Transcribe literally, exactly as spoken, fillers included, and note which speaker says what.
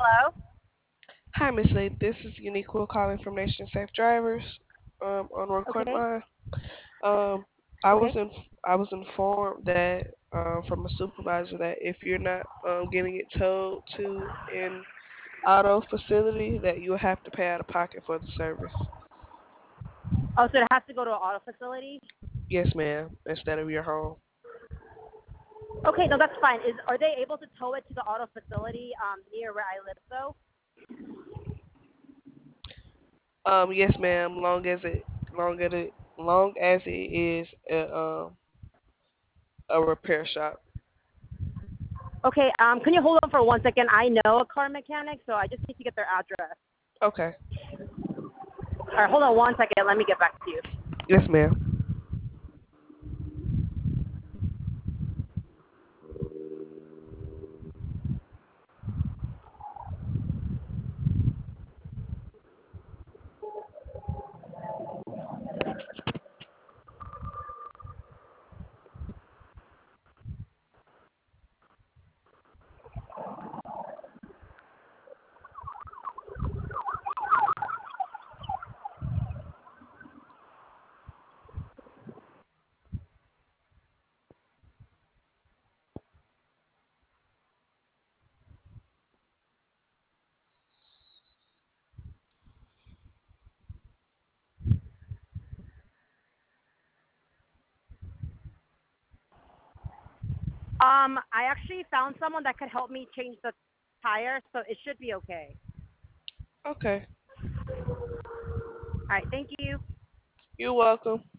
Speaker 1: Hello?
Speaker 2: Hi, Miss Lee. This is Uniqua calling from Nation Safe Drivers um, on record
Speaker 1: Okay.
Speaker 2: line. Um, I was
Speaker 1: Okay.
Speaker 2: in, I was informed that um, from a supervisor that if you're not um, getting it towed to an auto facility, that you will have to pay out of pocket for the service.
Speaker 1: Oh, so it has to go to an auto facility?
Speaker 2: Yes, ma'am. Instead of your home.
Speaker 1: Okay, no, that's fine. Is are they able to tow it to the auto facility um near where I live though?
Speaker 2: Um, yes, ma'am. Long as it, long as it, long as it is a, um, a repair shop.
Speaker 1: Okay, um can you hold on for one second? I know a car mechanic, so I just need to get their address.
Speaker 2: Okay.
Speaker 1: All right, hold on one second. Let me get back to you.
Speaker 2: Yes, ma'am.
Speaker 1: Um, I actually found someone that could help me change the tire, so it should be okay.
Speaker 2: Okay.
Speaker 1: All right, thank you.
Speaker 2: You're welcome.